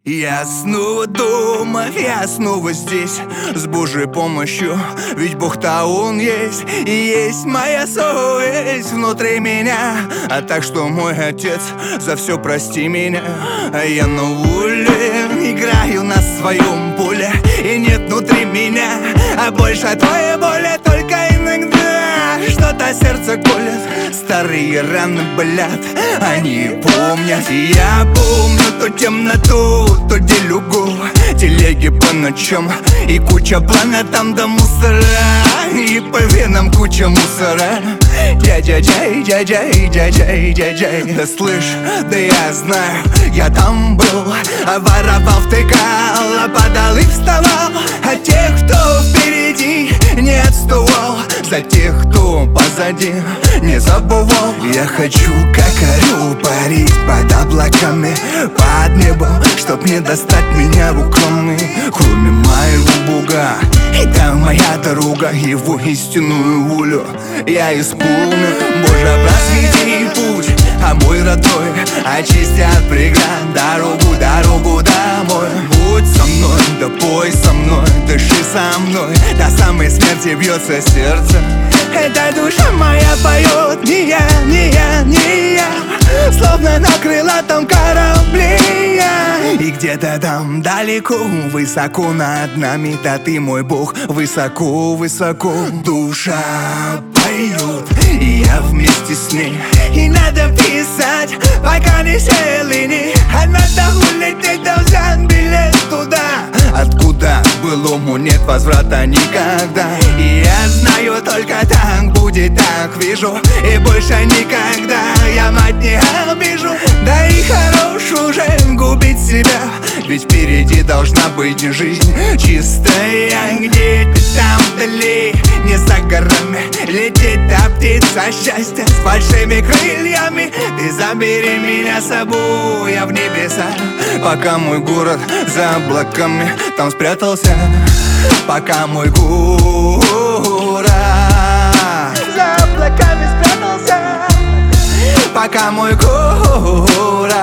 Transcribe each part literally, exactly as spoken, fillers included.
Я снова дома, я снова здесь, с Божьей помощью, ведь Бог-то Он есть, и есть моя совесть внутри меня. А так что, мой Отец, за все прости меня. А я на уле, играю на своем поле, и нет внутри меня, а больше твоей боли. Только иногда что-то сердце колет, старые раны болят, они помнят. И я помню ту темноту, то делюгу, телеги по ночам, и куча плана там до мусора, и по венам куча мусора. Дядя-дяй, дядя-дяй, дядя-дяй, дядя-дяй. Да слышь, да я знаю, я там был, воровал, втыкал, падал и вставал. А тех, кто впереди, не отступал, за тех, кто позади, не забывал. Я хочу, как орел, парить под облаками, под небом, чтоб не достать меня руками. Кроме моего Бога, это моя дорога, его истинную волю я исполню. Боже, просвети путь, а мой родной очисти от преград дорогу, дорогу домой. Будь со мной, да пой со мной, дыши со мной, до самой смерти бьется сердце. Эта душа моя поет, не я, не я, не я, словно на крылатом корабле я. И где-то там далеко, высоко над нами, да ты мой Бог, высоко, высоко. Душа поет, и я вместе с ней. И надо писать, пока не сели, не. А надо улететь, да взять билет туда, откуда былому нет возврата никогда. И я знаю, только так будет, так вижу, и больше никогда я мать не обижу. Да и хорош уже губить себя, ведь впереди должна быть жизнь чистая. Где-то там вдали, не за горами, летит та птица счастья с большими крыльями. Ты забери меня с собой, я в небеса, пока мой город за облаками там спрятался. Пока мой город за облаками спрятался, пока мой город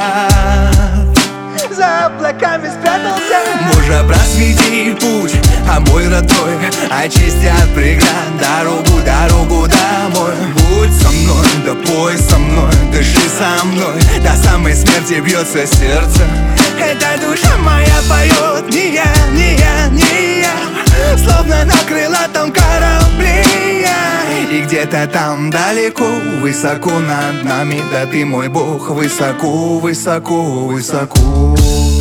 за облаками спрятался. Боже, просвети путь, а мой родной очисти от преград дорогу, дорогу домой. Будь со мной, да пой со мной, дыши со мной, до самой смерти бьется сердце. Эта душа моя поет, не я, не я, не я, словно на крылатом корабле я. И где-то там далеко, высоко над нами, да ты мой Бог, высоко, высоко, высоко.